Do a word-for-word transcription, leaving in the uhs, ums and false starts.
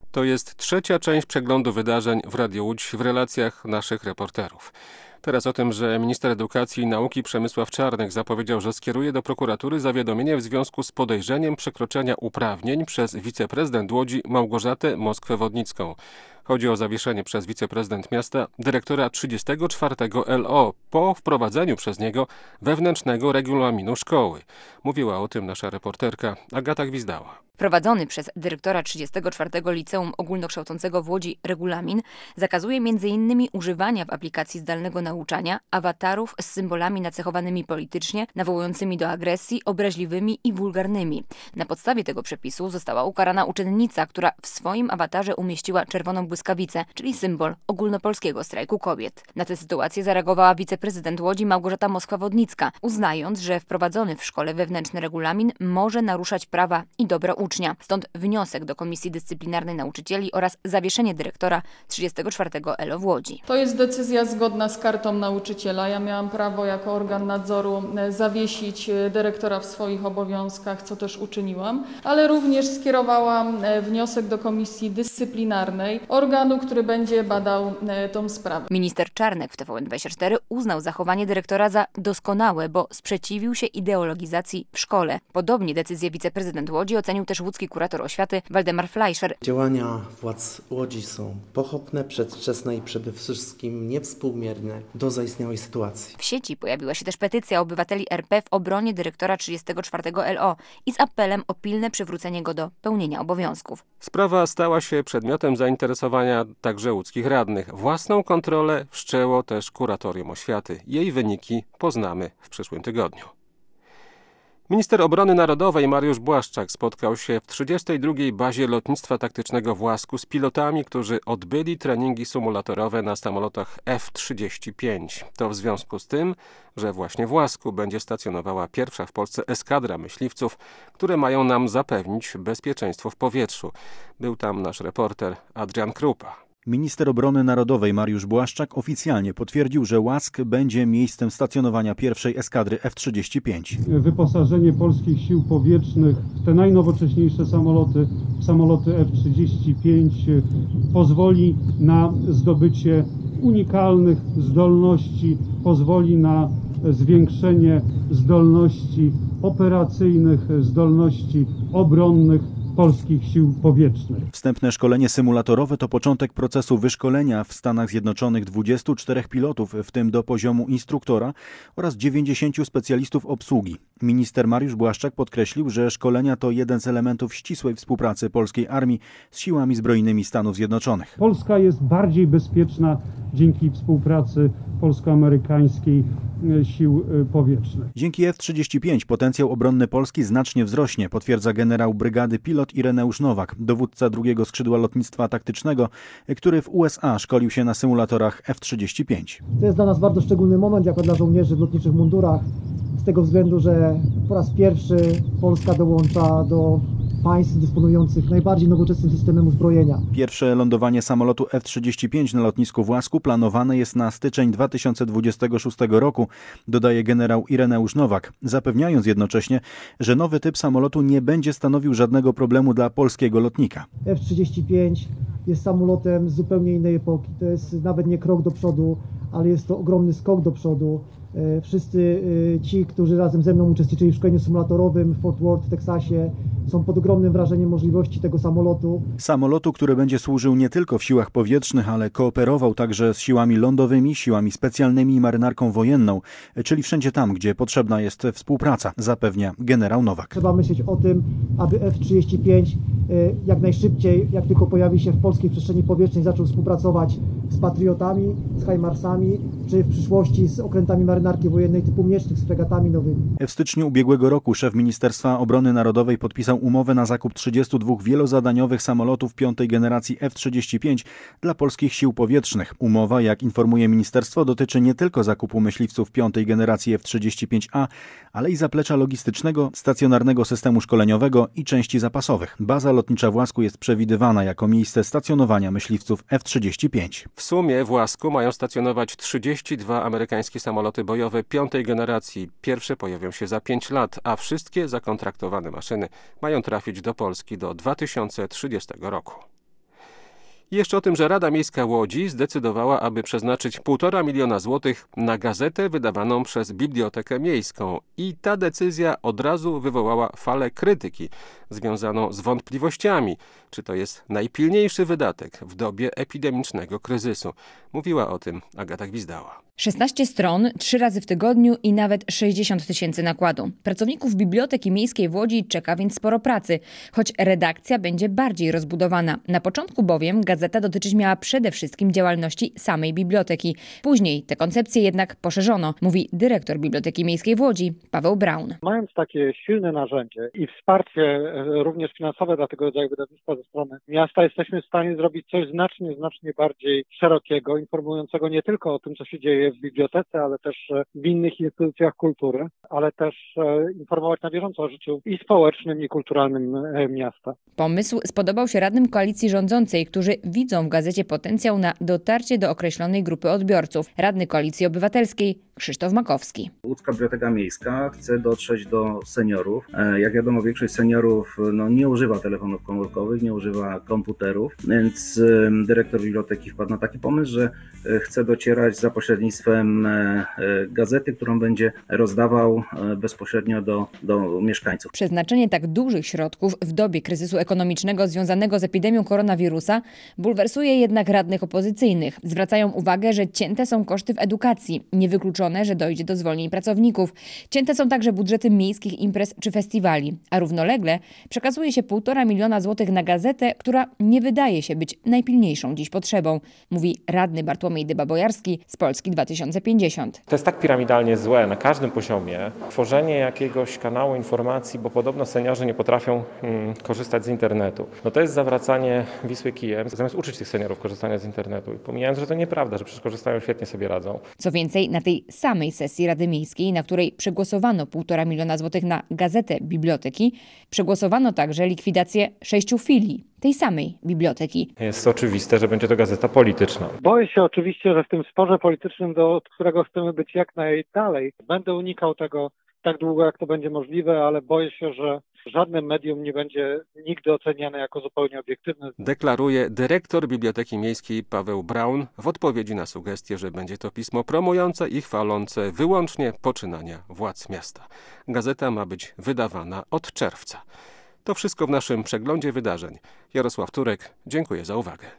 To jest trzecia część przeglądu wydarzeń w Radiu Łódź w relacjach naszych reporterów. Teraz o tym, że minister edukacji i nauki Przemysław Czarnek zapowiedział, że skieruje do prokuratury zawiadomienie w związku z podejrzeniem przekroczenia uprawnień przez wiceprezydent Łodzi Małgorzatę Moskwę-Wodnicką. Chodzi o zawieszenie przez wiceprezydent miasta dyrektora trzydziestego czwartego L O po wprowadzeniu przez niego wewnętrznego regulaminu szkoły. Mówiła o tym nasza reporterka Agata Gwizdała. Wprowadzony przez dyrektora trzydziestego czwartego Liceum Ogólnokształcącego w Łodzi regulamin zakazuje między innymi używania w aplikacji zdalnego nauczania awatarów z symbolami nacechowanymi politycznie, nawołującymi do agresji, obraźliwymi i wulgarnymi. Na podstawie tego przepisu została ukarana uczennica, która w swoim awatarze umieściła czerwoną błyskawicę, czyli symbol ogólnopolskiego strajku kobiet. Na tę sytuację zareagowała wiceprezydent Łodzi Małgorzata Moskwę-Wodnicka, uznając, że wprowadzony w szkole wewnętrzny regulamin może naruszać prawa i dobro uczniów. Stąd wniosek do Komisji Dyscyplinarnej Nauczycieli oraz zawieszenie dyrektora trzydziestego czwartego L O w Łodzi. To jest decyzja zgodna z kartą nauczyciela. Ja miałam prawo jako organ nadzoru zawiesić dyrektora w swoich obowiązkach, co też uczyniłam, ale również skierowałam wniosek do Komisji Dyscyplinarnej, organu, który będzie badał tą sprawę. Minister Czarnek w T V N dwadzieścia cztery uznał zachowanie dyrektora za doskonałe, bo sprzeciwił się ideologizacji w szkole. Podobnie decyzję wiceprezydent Łodzi ocenił też łódzki kurator oświaty Waldemar Fleischer. Działania władz Łodzi są pochopne, przedwczesne i przede wszystkim niewspółmierne do zaistniałej sytuacji. W sieci pojawiła się też petycja obywateli R P w obronie dyrektora trzydziestego czwartego L O i z apelem o pilne przywrócenie go do pełnienia obowiązków. Sprawa stała się przedmiotem zainteresowania także łódzkich radnych. Własną kontrolę wszczęło też kuratorium oświaty. Jej wyniki poznamy w przyszłym tygodniu. Minister Obrony Narodowej Mariusz Błaszczak spotkał się w trzydziestej drugiej bazie lotnictwa taktycznego w Łasku z pilotami, którzy odbyli treningi symulatorowe na samolotach F trzydzieści pięć. To w związku z tym, że właśnie w Łasku będzie stacjonowała pierwsza w Polsce eskadra myśliwców, które mają nam zapewnić bezpieczeństwo w powietrzu. Był tam nasz reporter Adrian Krupa. Minister Obrony Narodowej Mariusz Błaszczak oficjalnie potwierdził, że Łask będzie miejscem stacjonowania pierwszej eskadry F trzydzieści pięć. Wyposażenie polskich sił powietrznych w te najnowocześniejsze samoloty, samoloty F trzydzieści pięć pozwoli na zdobycie unikalnych zdolności, pozwoli na zwiększenie zdolności operacyjnych, zdolności obronnych polskich sił powietrznych. Wstępne szkolenie symulatorowe to początek procesu wyszkolenia w Stanach Zjednoczonych dwudziestu czterech pilotów, w tym do poziomu instruktora oraz dziewięćdziesięciu specjalistów obsługi. Minister Mariusz Błaszczak podkreślił, że szkolenia to jeden z elementów ścisłej współpracy polskiej armii z siłami zbrojnymi Stanów Zjednoczonych. Polska jest bardziej bezpieczna dzięki współpracy polsko-amerykańskiej sił powietrznych. Dzięki F trzydzieści pięć potencjał obronny Polski znacznie wzrośnie, potwierdza generał brygady pilot Ireneusz Nowak, dowódca drugiego skrzydła lotnictwa taktycznego, który w U S A szkolił się na symulatorach F trzydzieści pięć. To jest dla nas bardzo szczególny moment, jako dla żołnierzy w lotniczych mundurach, z tego względu, że po raz pierwszy Polska dołącza do państw dysponujących najbardziej nowoczesnym systemem uzbrojenia. Pierwsze lądowanie samolotu F trzydzieści pięć na lotnisku w Łasku planowane jest na styczeń dwa tysiące dwudziestego szóstego roku, dodaje generał Ireneusz Nowak, zapewniając jednocześnie, że nowy typ samolotu nie będzie stanowił żadnego problemu dla polskiego lotnika. F trzydzieści pięć jest samolotem z zupełnie innej epoki. To jest nawet nie krok do przodu, ale jest to ogromny skok do przodu. Wszyscy ci, którzy razem ze mną uczestniczyli w szkoleniu symulatorowym w Fort Worth w Teksasie, są pod ogromnym wrażeniem możliwości tego samolotu. Samolotu, który będzie służył nie tylko w siłach powietrznych, ale kooperował także z siłami lądowymi, siłami specjalnymi i marynarką wojenną, czyli wszędzie tam, gdzie potrzebna jest współpraca, zapewnia generał Nowak. Trzeba myśleć o tym, aby F trzydzieści pięć jak najszybciej, jak tylko pojawi się w polskiej przestrzeni powietrznej, zaczął współpracować z Patriotami, z Hajmarsami, czy w przyszłości z okrętami marynarki wojennej typu Miecznik, z fregatami nowymi. W styczniu ubiegłego roku szef Ministerstwa Obrony Narodowej podpisał umowę na zakup trzydziestu dwóch wielozadaniowych samolotów piątej generacji F trzydzieści pięć dla polskich sił powietrznych. Umowa, jak informuje ministerstwo, dotyczy nie tylko zakupu myśliwców piątej generacji F trzydzieści pięć A, ale i zaplecza logistycznego, stacjonarnego systemu szkoleniowego i części zapasowych. Baza lotnicza w Łasku jest przewidywana jako miejsce stacjonowania myśliwców F trzydzieści pięć. W sumie w Łasku mają stacjonować trzydzieści dwa amerykańskie samoloty bojowe piątej generacji. Pierwsze pojawią się za pięć lat, a wszystkie zakontraktowane maszyny mają trafić do Polski do dwa tysiące trzydziestego roku. I jeszcze o tym, że Rada Miejska Łodzi zdecydowała, aby przeznaczyć półtora miliona złotych na gazetę wydawaną przez Bibliotekę Miejską. I ta decyzja od razu wywołała falę krytyki związaną z wątpliwościami, czy to jest najpilniejszy wydatek w dobie epidemicznego kryzysu. Mówiła o tym Agata Gwizdała. szesnaście stron, trzy razy w tygodniu i nawet sześćdziesiąt tysięcy nakładu. Pracowników Biblioteki Miejskiej w Łodzi czeka więc sporo pracy, choć redakcja będzie bardziej rozbudowana. Na początku bowiem gazeta dotyczyć miała przede wszystkim działalności samej biblioteki. Później tę koncepcję jednak poszerzono, mówi dyrektor Biblioteki Miejskiej w Łodzi, Paweł Braun. Mając takie silne narzędzie i wsparcie również finansowe dla tego rodzaju wydawnictwa ze strony miasta, jesteśmy w stanie zrobić coś znacznie, znacznie bardziej szerokiego, informującego nie tylko o tym, co się dzieje w bibliotece, ale też w innych instytucjach kultury, ale też informować na bieżąco o życiu i społecznym, i kulturalnym miasta. Pomysł spodobał się radnym koalicji rządzącej, którzy widzą w gazecie potencjał na dotarcie do określonej grupy odbiorców. Radny Koalicji Obywatelskiej Krzysztof Makowski. Łódzka Biblioteka Miejska chce dotrzeć do seniorów. Jak wiadomo, większość seniorów no, nie używa telefonów komórkowych, nie używa komputerów, więc dyrektor biblioteki wpadł na taki pomysł, że chce docierać za pośrednictwem gazety, którą będzie rozdawał bezpośrednio do, do mieszkańców. Przeznaczenie tak dużych środków w dobie kryzysu ekonomicznego związanego z epidemią koronawirusa bulwersuje jednak radnych opozycyjnych. Zwracają uwagę, że cięte są koszty w edukacji. Niewykluczone, że dojdzie do zwolnień pracowników. Cięte są także budżety miejskich imprez czy festiwali, a równolegle przekazuje się półtora miliona złotych na gazetę, która nie wydaje się być najpilniejszą dziś potrzebą, mówi radny Bartłomiej Dyba-Bojarski z Polski dwa tysiące pięćdziesiąt. To jest tak piramidalnie złe na każdym poziomie. Tworzenie jakiegoś kanału informacji, bo podobno seniorzy nie potrafią hmm, korzystać z internetu. No to jest zawracanie Wisły kijem, zamiast uczyć tych seniorów korzystania z internetu. I pomijając, że to nieprawda, że przecież korzystają, świetnie sobie radzą. Co więcej, na tej samej sesji Rady Miejskiej, na której przegłosowano półtora miliona złotych na gazetę biblioteki, przegłosowano także likwidację sześciu filii tej samej biblioteki. Jest oczywiste, że będzie to gazeta polityczna. Boję się oczywiście, że w tym sporze politycznym, do którego chcemy być jak najdalej, będę unikał tego tak długo, jak to będzie możliwe, ale boję się, że żadne medium nie będzie nigdy oceniane jako zupełnie obiektywne. Deklaruje dyrektor Biblioteki Miejskiej Paweł Braun w odpowiedzi na sugestię, że będzie to pismo promujące i chwalące wyłącznie poczynania władz miasta. Gazeta ma być wydawana od czerwca. To wszystko w naszym przeglądzie wydarzeń. Jarosław Turek, dziękuję za uwagę.